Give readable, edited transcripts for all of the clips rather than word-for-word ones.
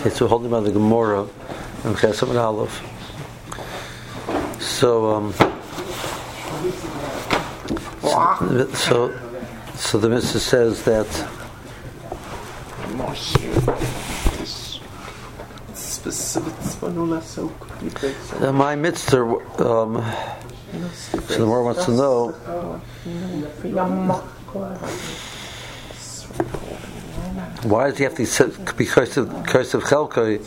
Okay, so holding by the Gemara and Chesam and Aleph. So the Mitzvah says that my Mitzvah. So the Gemara wants to know. Why does he have to be curse of Chelkai?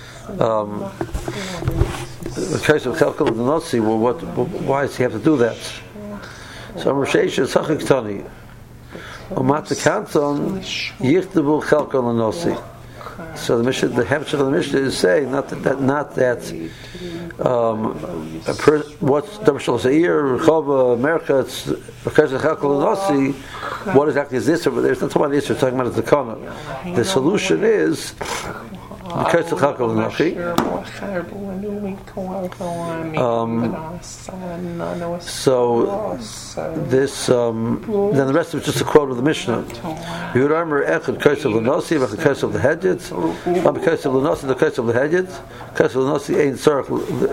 Curse of Chelkai with the Nazi. Well, why does he have to do that? So Rosheish is Sachik Tani. Umat the Kanton Yichtabu Chelkai l'Nazi. So the Mishnah, the Hemshech of the Mishnah is saying not that what's Damashal Seir, Rechova, America, it's because of Chelkai l'Nazi. What exactly is this? There's not talking about this. We're talking about the Takana. The solution is because of Chelkai l'Nazi. So this then the rest of it is just a quote of the Mishnah. You would armor echad curse of l'Nazi, but the curse of the hedges. Not because of l'Nazi, the curse of the hedges. Curse of l'Nazi ain't tzarich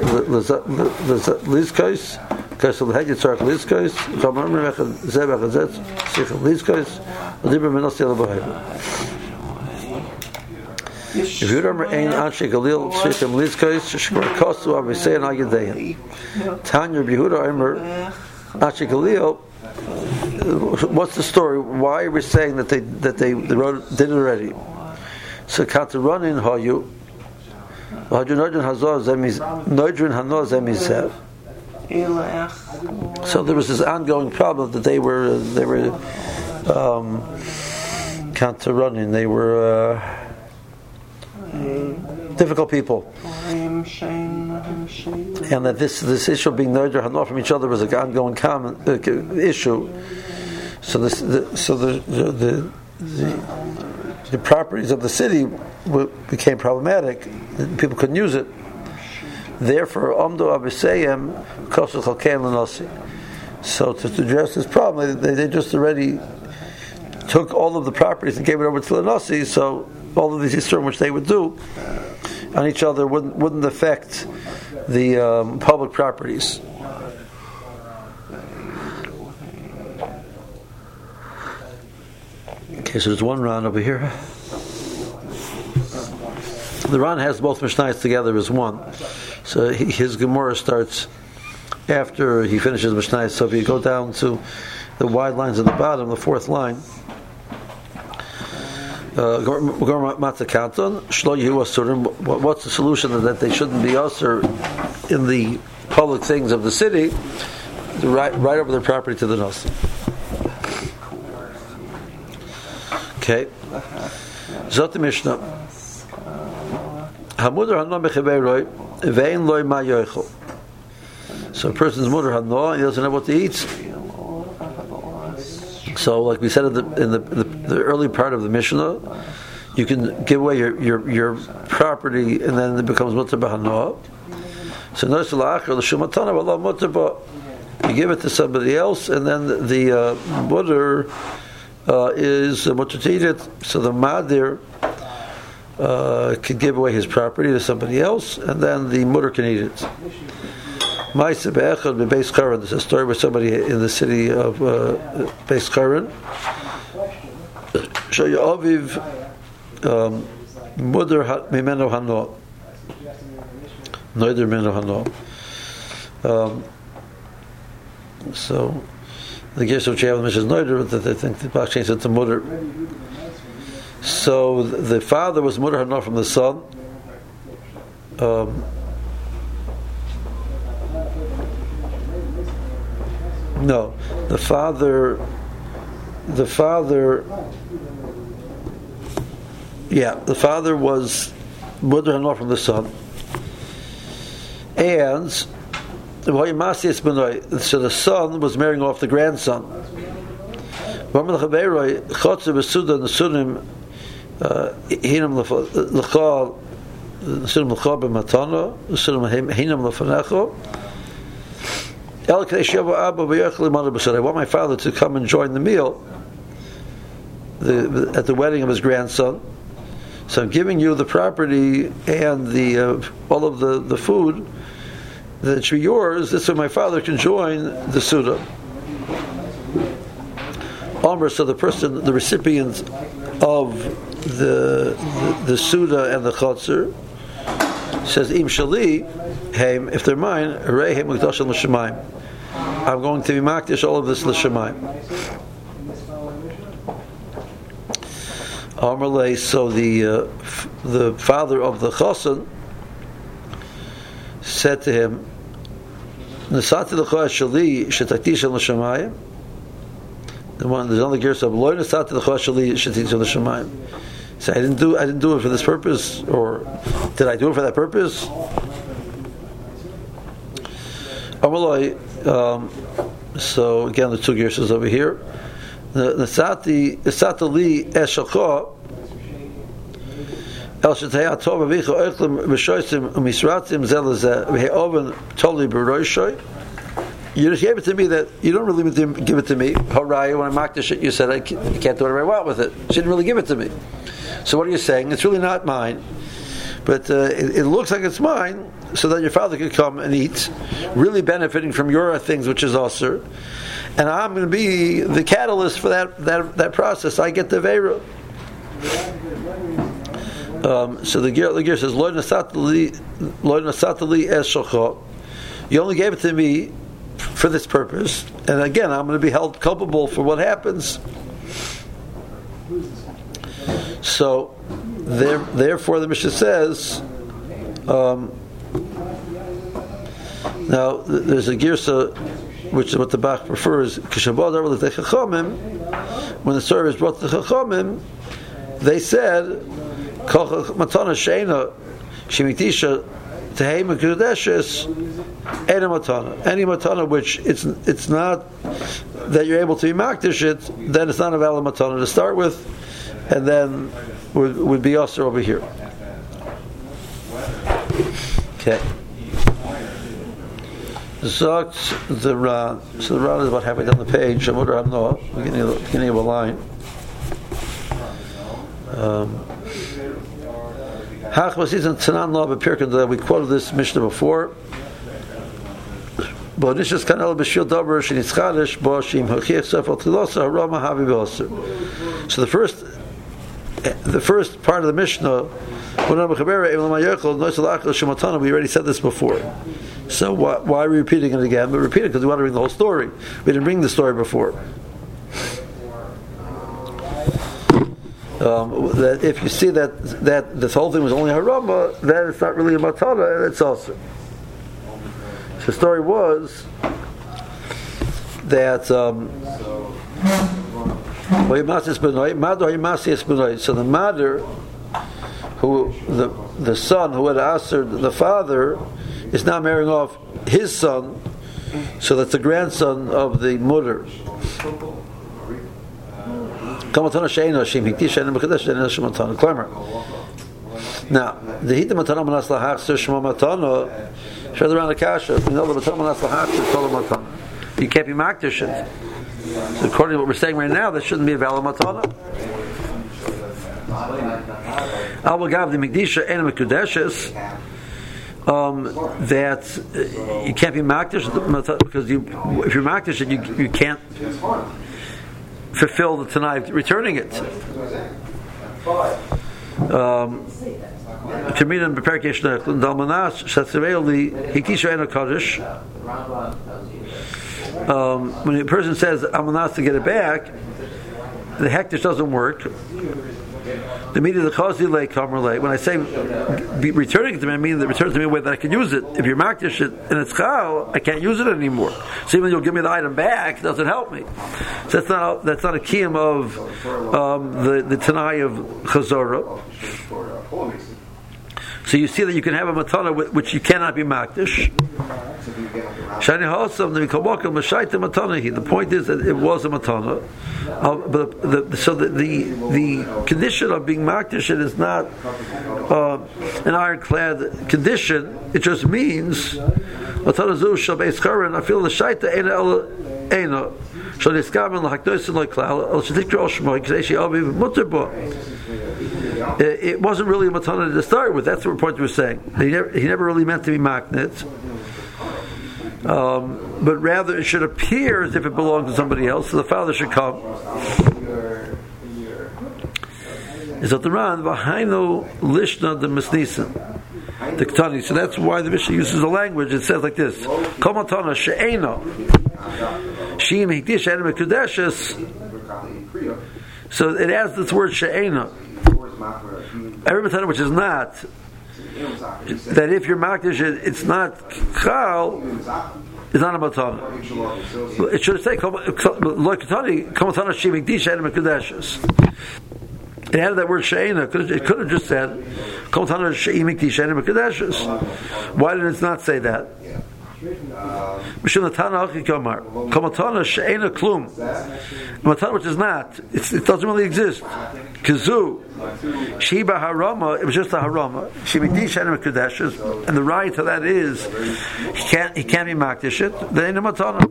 l'izkos. Curse of the hedges tzarich l'izkos. Kam armor echad zeh echad zeh tzarich l'izkos. L'dibur menasi l'bahayim. If you remember, ein anshe galil shechem lizkos shekor kosu avisei and agadein. Tanya Yehuda Omer anshe galil. What's the story? Why are we saying that they did it already? So kata runin hayu noidrin hazor zemiz noidrin hanor zemizeh. So there was this ongoing problem that they were kata runin. They were difficult people, and that this issue of being neider hanor from each other was an ongoing common issue. So the properties of the city became problematic. People couldn't use it. Therefore, omdo abisayim kosul chalkein l'nasi. So to address this problem, they just already took all of the properties and gave it over to the nasi. So all of these Yisroel which they would do on each other wouldn't affect the public properties. Okay, so there's one Ran over here. The Ran has both Mishnayos together as one. So his Gemara starts after he finishes Mishnayos. So if you go down to the wide lines at the bottom, the fourth line, what's the solution that they shouldn't be usher in the public things of the city, right over their property to the Nasi? Okay. Zot the Mishnah. So a person's mother had no, he doesn't know what to eat. So, like we said in the early part of the Mishnah, you can give away your property, and then it becomes mutar b'hanoah. So, you give it to somebody else, and then the mutar is mutar to eat it. So the madir can give away his property to somebody else, and then the mutar can eat it. There's a story where somebody in the city of Beis Charon, Aviv Mudar Mimeno Hano, Noider Mimeno Hano. So the Gersh of Chayav mentions Noider, that they think the Bach changed it to Mudar. So the father was Mudar Hano from the son. No, the father was mother hanor from the son, and so the son was marrying off the grandson. I want my father to come and join the meal at the wedding of his grandson. So I'm giving you the property and the all of the food that should be yours. This way my father can join the Suda. Omer, so the person, the recipient of the Suda and the Chotzer, says, Im Shali, Heim, if they're mine, Rei Heim L'Kdosh L'Shamayim. I'm going to be makdish all of this L'Shamayim. Amalei, so the father of the Chosan said to him, Nasati l'choa shali shetaktish l'shamayim. There's another gear of Lo Nasati l'choa shali shetaktish l'shamayim. So I didn't do it for this purpose, or did I do it for that purpose? Amalei, so again the two gears is over here. Nasati li eshalcha el shetaya tov avicha oichlem b'shoysim u'misratzim zelazeh v'he'oven totally b'roishoy. You just gave it to me that you don't really give it to me. Haraya, when I mocked the shit, you said I can't do whatever I want with it. She didn't really give it to me. So what are you saying? It's really not mine, but it looks like it's mine, so that your father could come and eat, really benefiting from your things, which is Asur. And I'm going to be the catalyst for that process. I get the Veira. So the gear says, Lo nasatali es shalcha. You only gave it to me for this purpose. And again, I'm going to be held culpable for what happens. So, therefore the Mishnah says, now there's a girsa, which is what the Bach prefers. When the story is brought to the Chachamim, they said, "Matana sheina shemitisha tehei mekudeshes ena matana." Any matana which it's not that you're able to be makdish it, then it's not a valid matana to start with, and then would be usher over here. Okay. Zogt the Ran. So the Ran is about halfway down the page. Beginning of a line. We quoted this Mishnah before. So the first part of the Mishnah, we already said this before. So why are we repeating it again? But repeat it because we want to bring the whole story. We didn't bring the story before. That if you see that this whole thing was only harama, then it's not really a matana, and it's also. So the story was that so the mother, who the son who had answered the father, is now marrying off his son, so that's the grandson of the mother. Now, the hita matana manas lahachzer shema matana further around the kasha. You know the matana manas lahachzer tola matana. You can't be makdish it. So according to what we're saying right now, that shouldn't be a valid matana. Al b'gav the mikdisha en mekudeshes. That you can't be makdish because if you're makdish it, you can't fulfill the Tanai returning it. When a person says Amanas to get it back, the hektish doesn't work. The meaning of the chazi lay kamer. When I say returning it to me, I mean that return it to me a way that I can use it. If you're makdish it and it's chal, I can't use it anymore. So even though you'll give me the item back, it doesn't help me. So that's not a kiyum of the tanai of chazorah. So you see that you can have a matana which you cannot be makdish. The point is that it was a matana, but the condition of being makdish is not an ironclad condition. It just means matana zu shabeis karan. I feel the shaita ena shall niskamen lahakdosin loiklal al shadikra oshmoy k'zei she'aviv muter bo. it wasn't really a matana to start with. That's what the point we're saying. He never really meant to be maknit. But rather it should appear as if it belongs to somebody else, so the father should come. Is that the Ran v'hainu lishna the misnisin the Ketani? So that's why the Mishnah uses the language. It says like this: Kol matana she'ena she'im hikdish she'ena mekudeshes. So it adds this word she'ena. Every matana which is not, that if you're makdish, it's not chal, it's not a matana. It should say lo ketani kol matana she'im hikdish she'ena mekudeshes. It added that word she'ena. It could have just said kol matana she'im hikdish she'ena mekudeshes. Why did it not say that? Mishum Natana Achi Komar Kol Matana She'ena Klum. Matana which is not, it doesn't really exist. Kazu Sheba Harama, it was just a Harama. Shemikdish She'ena Mekudeshes, and the right to that is he can't be makdish it. Then ain't a Matana.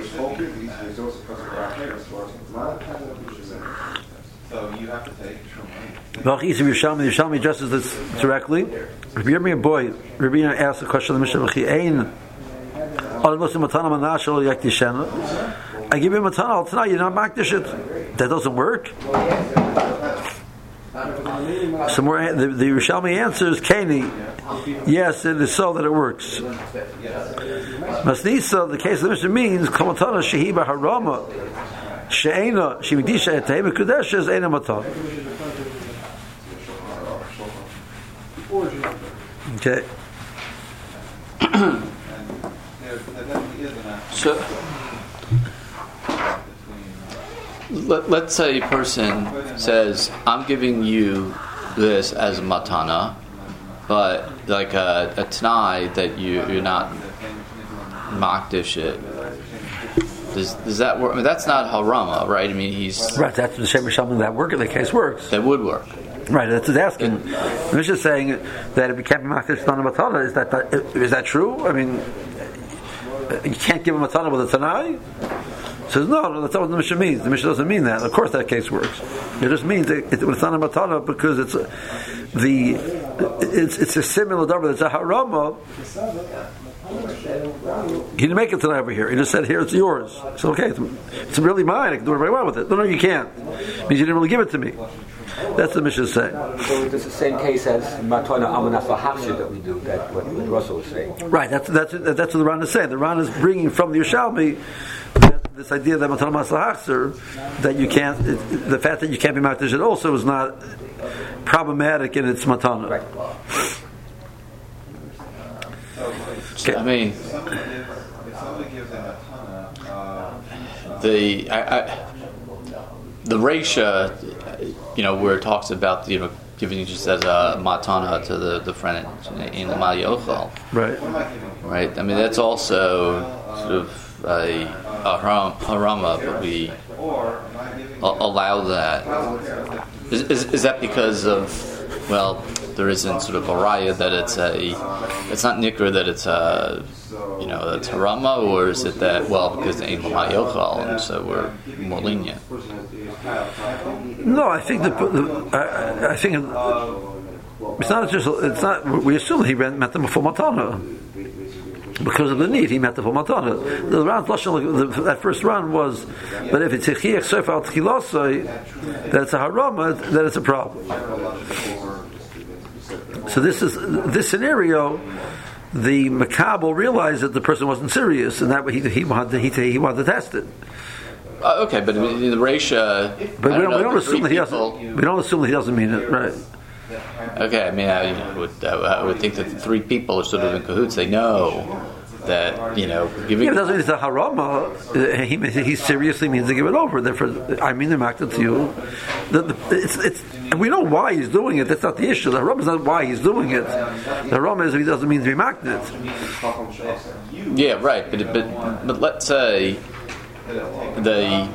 So you have to take V'achis Yerushalmi addresses this directly. Rabbi Yirmiyah boy, Rabbi Yirmiyah asked the question of the Mishnah V'chi Ein Al Muslim Matana Manash Al Yaktishena. I give you a Matana Al Tanai, you're not makdish it. That doesn't work. Some more. The Yerushalmi answers Keni. Yes, it is so that it works. Masnisa, the case of the Mishnah means Kol Matana Shehiba Harama She'ena Shemikdisha Etei Mekudeshes Eina Matana. Okay. So, let's say a person says, "I'm giving you this as a matana," but like a t'nai that you're not makdish it. Does that work? I mean, that's not harama, right? I mean, he's right. That's the same something that work in the case works. That would work. Right, that's what it's asking. The Mishnah is saying that if it can't be makdish non matana, is that true? I mean, you can't give a matana with a tanai. Says no, that's not what the Mishnah means. The Mishnah doesn't mean that. Of course, that case works. It just means it's not a matana because it's a similar number. It's a harama. He didn't make it tonight over here. He just said, "Here, it's yours." So okay, it's really mine. I can do whatever I want with it. No, you can't. It means you didn't really give it to me. That's the Mishnah saying. So it's the same case as Matana Amanaf Hafshir that we do, that what Russell was saying. Right, that's what the Ran is saying. The Ran is bringing from the Yerushalmi this idea that Matana Maslahachzer, that you can't, the fact that you can't be makdish also is not problematic in its Matana. Right. Okay. I mean, if somebody gives a matana, the Reisha, where it talks about giving you just as a matana to the friend in the Malyochal. Right. Right. I mean, that's also sort of a harama, but we allow that. Is that because of, there isn't sort of a raya that it's not nikra that it's that's harama, or is it that because it ain't Malyochal and so we're more lenient? No, I think I think it's not just. It's not. We assume he meant them for matana because of the need. He meant the for matana. The round that first round was, but if it's chiach sof al tchilosai, that it's a harama, then it's a problem. So this scenario. The makabel realized that the person wasn't serious, and that he wanted to test it. Okay, but in the Reisha, but we don't assume that he doesn't. We don't assume that he doesn't mean it, right? Okay, I mean, I would think that the three people are sort of in cahoots. They know that giving. It doesn't mean it's a harama. He seriously means to give it over. Therefore, I mean, they're acted to you. And we know why he's doing it. That's not the issue. The harama is not why he's doing it. The harama is he doesn't mean to be magnet. Yeah, right. But let's say the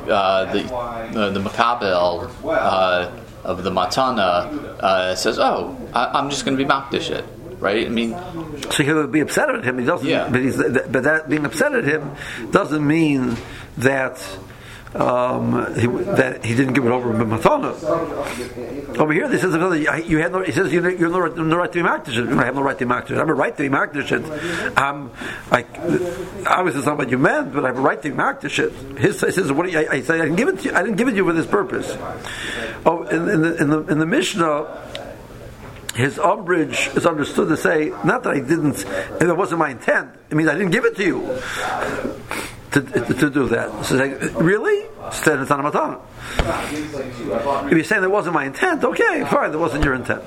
makabel of the matana says, I'm just going to be makdish it. Right? I mean, so he would be upset at him. He doesn't. Yeah. But that being upset at him doesn't mean that that he didn't give it over b'matana. Over here, this says another. You had no. He says you have no right to be makdish. I have no right to be makdish. I have a right to be makdish. Obviously, it's not what you meant, but I have a right to be makdish. He says, "What?" I say, "I didn't give it to you. I didn't give it to you for this purpose." Oh, in the Mishnah, his umbrage is understood to say, not that I didn't, and it wasn't my intent. It means I didn't give it to you to do that. So like, really? Instead, it's not a matana. If you're saying that wasn't my intent, okay, fine, that wasn't your intent.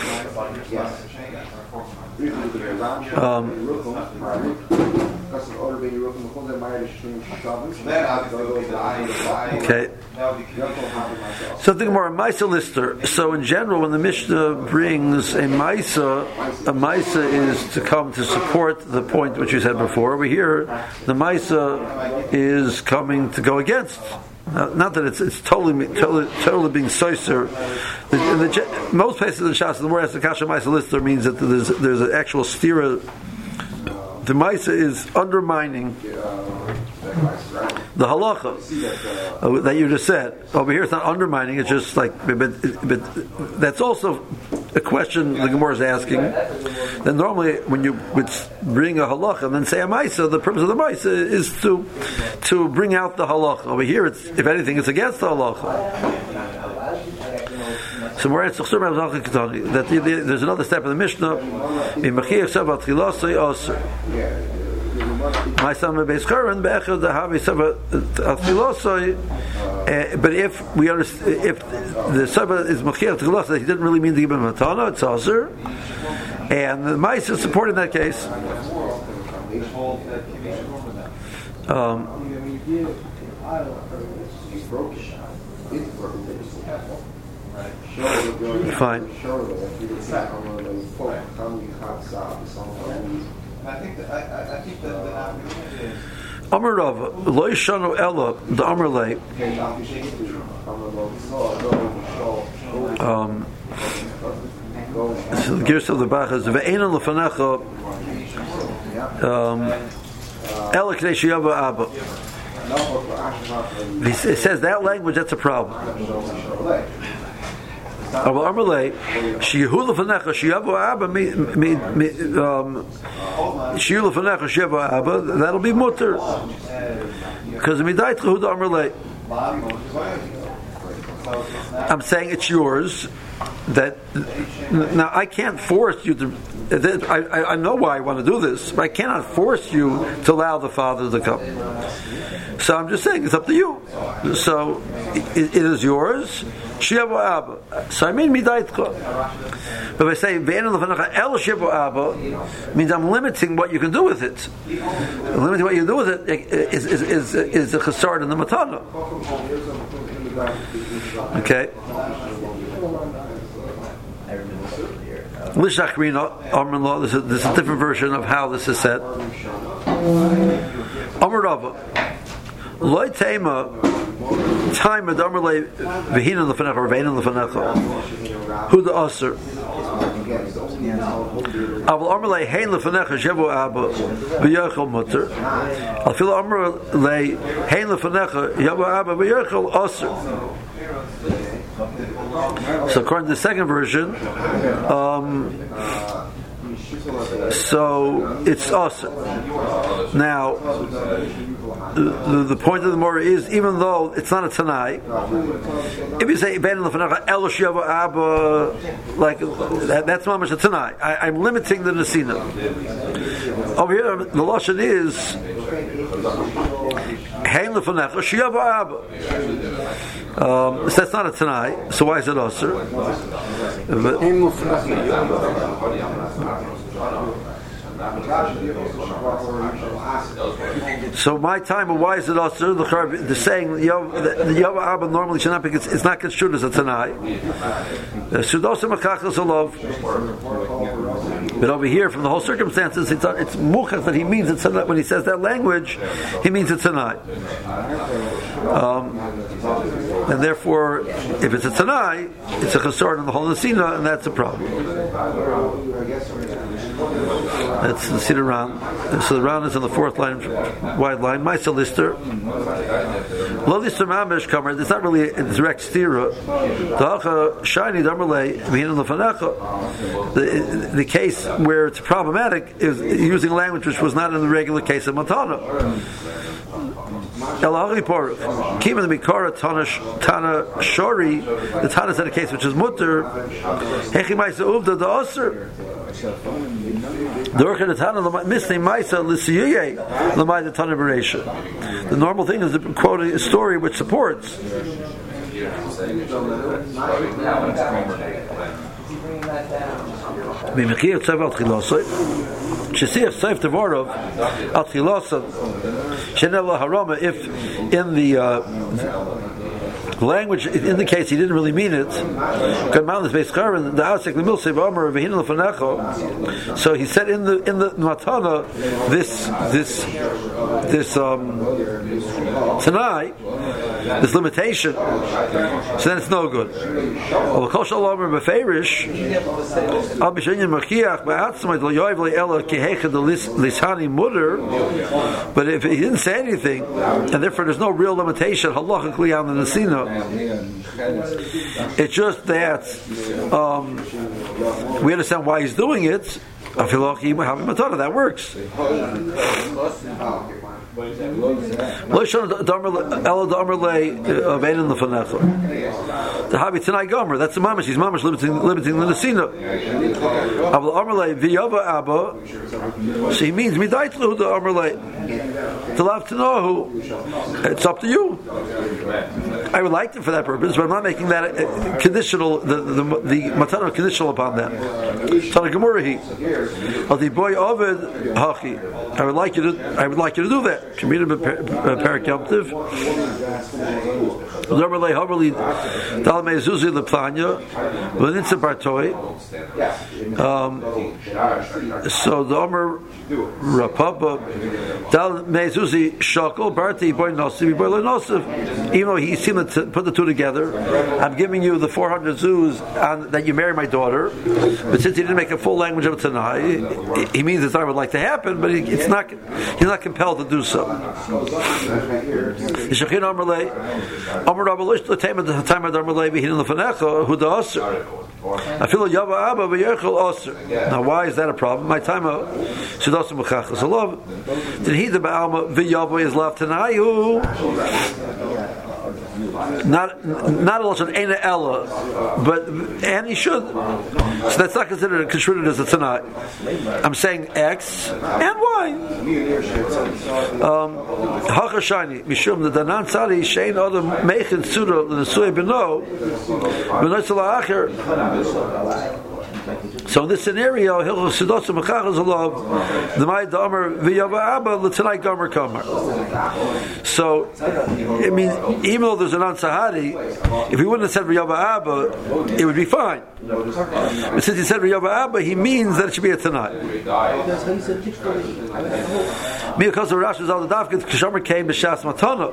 Okay. Something more, a Maisa Lister. So in general, when the Mishnah brings a Maisa is to come to support the point which you said before. Over here, the Maisa is coming to go against. Not that it's totally being soiser. Most places in Shas, the word Kasha Maisa Lister means that there's an actual stira. The Maisa is undermining the halacha that you just said. Over here, it's not undermining; it's just like. But that's also a question the Gemara is asking. Then normally, when you would bring a halacha and then say a Maisa, the purpose of the Maisa is to bring out the halacha. Over here, it's, if anything, it's against the halacha. So more that there's another step in the Mishnah. My son beis Karen be'echad havi sava atchilosoi. But if we understand, if the sava is machir atchilosoi, he didn't really mean to give him a matana. It's aser, and the mice is supporting that case. Fine. I think that the argument is Amar Rav lo yishanu ella the Amar lei. So the gears of the Bach is ve'enon lefanecha ella k'nei sheyavo abba. It says that language, that's a problem. That'll be mutter because I'm saying it's yours. That now I can't force you to. I know why I want to do this, but I cannot force you to allow the father to come. So I'm just saying it's up to you. So it is yours. So I mean midaitcha. But if I say el shivu abba, means I'm limiting what you can do with it. Limiting what you do with it is a chesed in the matana. Okay. Lishachrina Amrullah. This is a different version of how this is said. Amar Rava Loi Tema Time at Amrullah Vehina Lefanecha or Veina Lefanecha. Who the Aser? Aval Amrullah Hein Lefanecha Shevu Abba V'Yachol Mutter. Afil Amrullah Hein Lefanecha Yevu Abba V'Yachol Aser. So according to the second version, so it's us. Now, the point of the Morah is, even though it's not a Tanai, if you say El Sheva Abba, like that's not much a Tanai. I'm limiting the Nesina. Over here, the lashon is Hein Lefanecha Sheva Abba. So that's not a Tanai. So why is it Aser? So my time, why is it Aser? The saying the Yava Abba normally should not be. It's not construed as a Tanai. Sudosim Akachas Olav. But over here, from the whole circumstances, it's muchas that he means it's when he says that language, he means it's Tanai. And therefore, if it's a Tanai, it's a chesed in the whole Nesina, and that's a problem. That's the Siddur Ran. So the Ran is on the fourth line, wide line. Maisa Lister. Lo Lister Mamish Kamer. It's not really a direct stira. The Shiny Damarle V'Hinu Lefanecha. The case where it's problematic is using language which was not in the regular case of Matana. Keeping the Mikara Tana Shori, the Tana is in a case which is mutter. Hechimaisa Uvda the Osir. The normal thing is to quote a story which supports. If in the language indicates he didn't really mean it. So he said in the matana this Tanai, this limitation. So then it's no good. But if he didn't say anything, and therefore there's no real limitation halachically on the Nesina, it's just that we understand why he's doing it. That works. The Habi Tanai Gomer, that's the mamash. He's mamash limiting the Nesina. So he means midaitlu the Amrle. To love to know who. It's up to you. I would like it for that purpose, but I'm not making that conditional. The matana conditional upon that. Tana Gemurahi. The boy Ovid Hachi. I would like you to do that. Community Perak Yom Tiv. So the Omer Rapapa Dal Mezuzi Shakal Barti Boy Nosif Boy Nosif. Even though he seemed to put the two together, I'm giving you the 400 zoos that you marry my daughter. But since he didn't make a full language of it tonight, he means it's not would like to happen, but he's not compelled to do so. Now, why is that a problem? My time did he the Ba'alma v'yavo is love tanayu? Not a lashon ena ella, but and he should. So that's not considered construed as a tanai. I'm saying X and Y. Hachashani mishum the danan tzadi shein adam meichin tzura l'nesui beno b'notzal ha'acher. So in this scenario, Hilchos Sidos Mechachos Alav, the Mai Damer V'Yava Abba L'Tanai Gomer Kamar. So, I mean, even though there's an Ansahari, if he wouldn't have said V'Yava Abba, it would be fine. But since he said V'Yava Abba, he means that it should be a Tanai. Because the Rashi is al the Dafkid Kishomer came B'Shas Matana.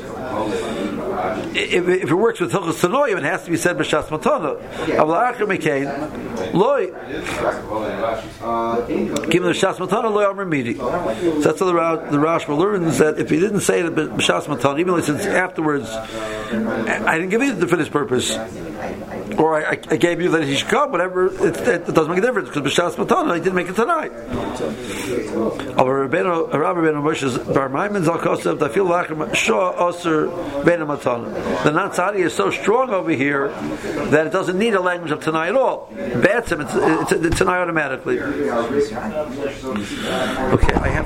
If it works with Hilchos Tanoim, it has to be said B'Shas Matana. Avla Acher Mekain Loi. Give him the B'Shas Matana Loi Amr Midi. So that's how the Rashba learns that if he didn't say it B'Shas Matana, even though since afterwards I didn't give you for this purpose, or I gave you that he should come, whatever, it doesn't make a difference because B'Shas Matana he didn't make it tonight. Rabbi Moshe's Bar Maimon Zal Kosev I feel like Shah Osir Ben Matana. The Natsari is so strong over here that it doesn't need a language of Tanai at all. Bats him, it's Tanai automatically. Okay, I have